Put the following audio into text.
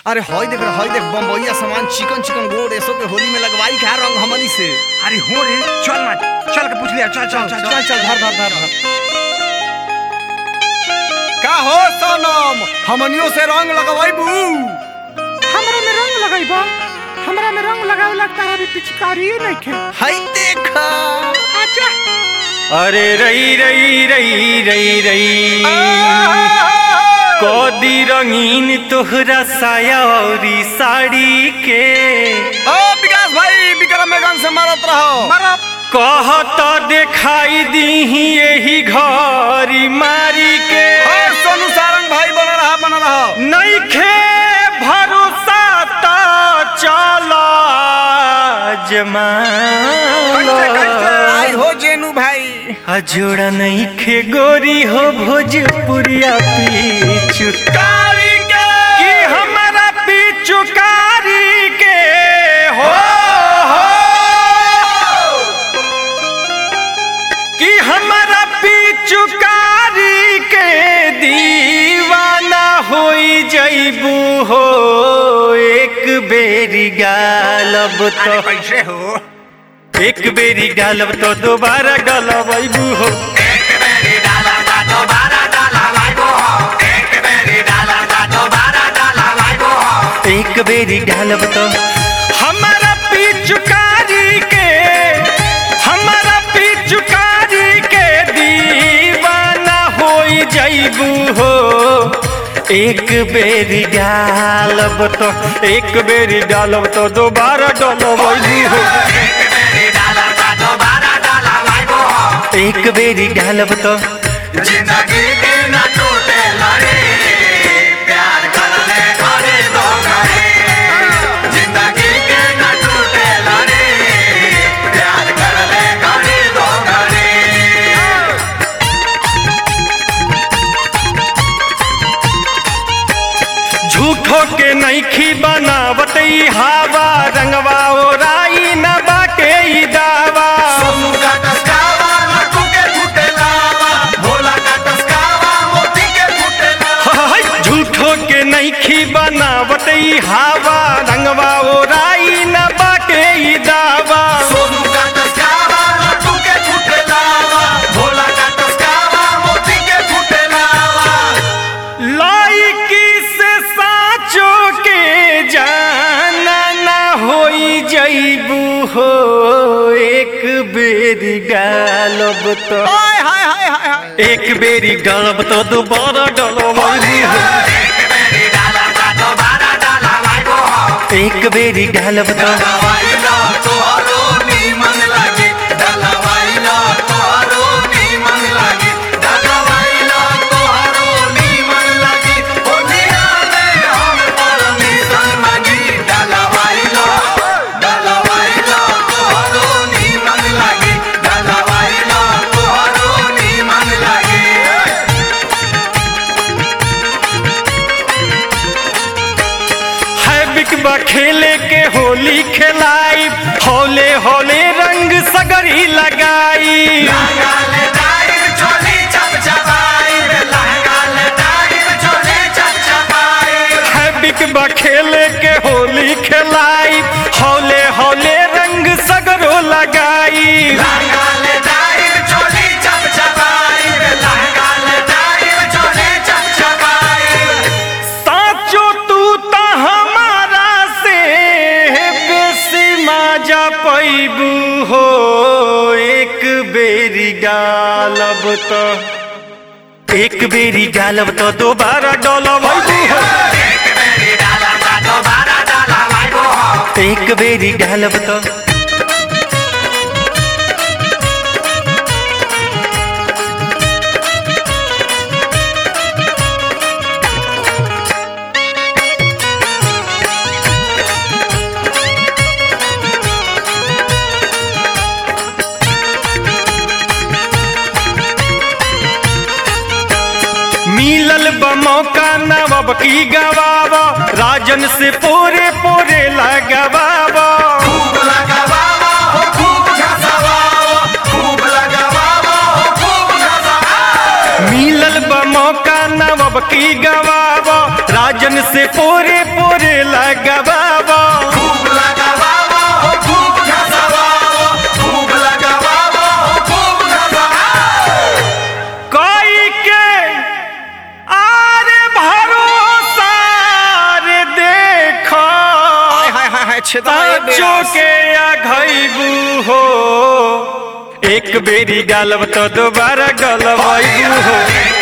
अरे हई देख बम्बईया सामान चिकन चिकन गोड़ ऐसो के होली में लगवाई का रंग हमनी से। अरे हो रे चल ना चल के पूछ लिया चल चल चल चल चल धर का हो सोनम हमनियों से रंग लगवाईबू। हमरा में रंग लगाइबा? हमरा में रंग लगावला तारा भी पिचकारी नहीं खे। हई देखा आजा अरे रई रई रई रई रई कोदी रंगीन तोहरा साया औरी साड़ी के। ओ विकास भाई विक्रम मैदान से मारत रहो। मरब कहत दिखाई दीही यही घरी मारी के। और सोनू सारंग भाई बना रहा नइखे भरोसा त चल आई हो जेनू भाई। जोड़ा नइखे गोरी हो भोजपुरिया पिचुकारी के कि हमारा पिचुकारी के हो कि हमारा पिचुकारी के दीवाना होई जइबू हो। एक बेरी गालब तो कैसे हो एक बेरी गालब तो दोबारा गलबू हो। एक बेरी डाला का दोबारा डाला वाइबो हो। एक बेरी डाला का दोबारा डाला वाइबो हो। एक बेरी गालब तो हमारा पिचुकारी के दीवाना होई जइबू हो। एक बेरी डालब तो दोबारा डलबू हो। एक बेरी डालब तो जिंदगी के न टूटे लड़े प्यार कर ले घरे दो घरे। जिंदगी के न टूटे लड़े प्यार कर ले घरे दो घरे। झूठो के नइखी बनावत ई हवा रंगवा ओराई न बाटे ई दावा। सोनू का टसकावा लड्डू के फूटे लावा। भोला का टसकावा मोती के फूटे लावा। झूठो के नइखी बनावत ई हवा रंगवा ओराई न बाटे ई दावा। सोनू का टसकावा लड्डू के फूटे लावा। भोला का टसकावा मोती के फूटे लावा। लाइकी से साचो के जाना ना होई जइबू हो। एक बेरी गालब तो एक बेरी गालब तो दोबारा डलबू हो। एक बेरी डाला का दोबारा डाला वाइबो हो। एक बेरी गालब तो डलवाइला तोहरो नीमन लागे। डलवाइला तोहरो नीमन लागे। डलवाइला तोहरो नीमन लागे। होलिया में हम परमिशन मांगी। डलवाइला तोहरो नीमन लागे। डलवाइला तोहरो नीमन लागे। है बिकबा खेले के होली खेलाई होले होले रंग सगरी लगाई। लहंगा ले डाइव चोली चपचपाई। लहंगा ले डाइव चोली चपचपाई। है बिकबा खेले के होली खेलाई होले होले रंग सगरो लगाई। लहंगा ले डाइव चोली चपचपाई। लहंगा ले डाइव चोली चपचपाई। साचो तू ता हमारा से बेसी मजा पैबू हो। एक बेरी गालब तो दोबारा डलबू हो। एक बेरी डाला का दोबारा डाला वाइबो हो। एक बेरी गालब तो मिलल बमौका नवब की गवावा राजन से पोरे पोरे लगवावा। खूब लगावावा हो खूब घसवावा। खूब लगावावा हो खूब घसवावा। मिलल बमौका नवब की गवावा राजन मन से पूरे पूरे लगवावो खूब लगावावो हो खूब घसवावो खूब लगावावो हो खूब घसवावो कोई के आरे भरोसा रे देखो हाय हाय हाय छेदा चोके या घइबू हो एक बेरी गालब तो दोबारा गलबू हो